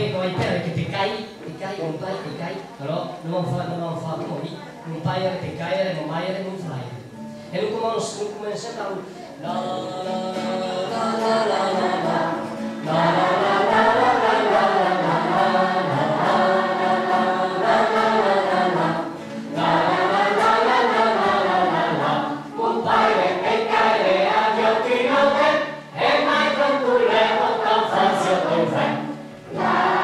vai perdere che ti cai, non vai, ti cai, però non fa morire, non paia, ti cai, non mai, non fai. E non come sembra un la la la la la la la la